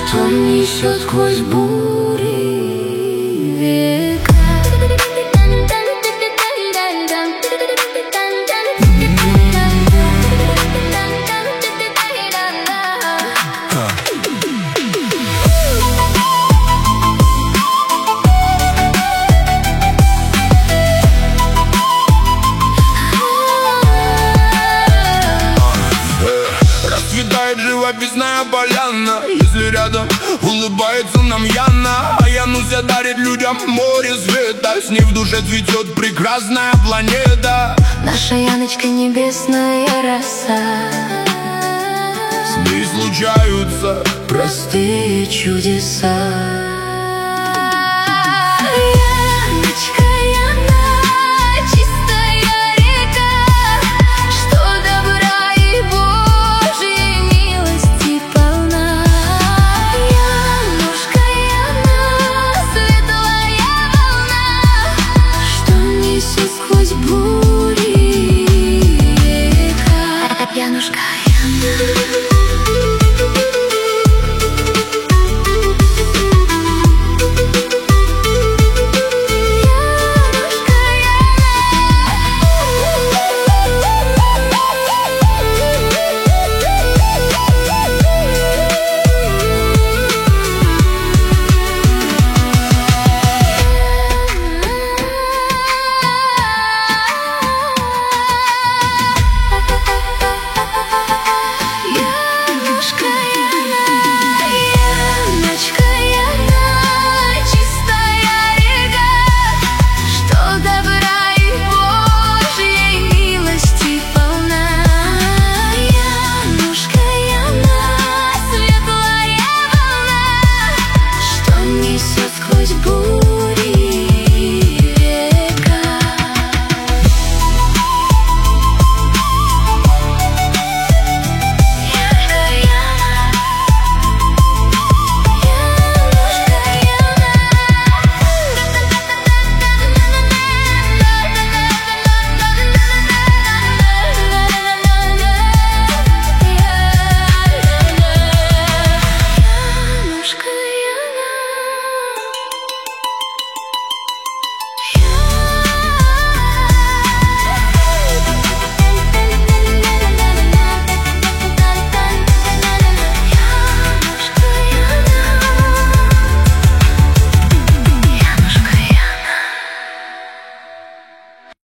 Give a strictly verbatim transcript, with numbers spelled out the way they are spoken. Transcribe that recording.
что несет сквозь бури века. Расцветает живописная поляна, если рядом улыбается нам Яна. А Януся дарит людям море света, с ней в душе цветет прекрасная планета. Наша Яночка небесная роса, с ней случаются простые чудеса. Сквозь бури века. Янушка, Яна.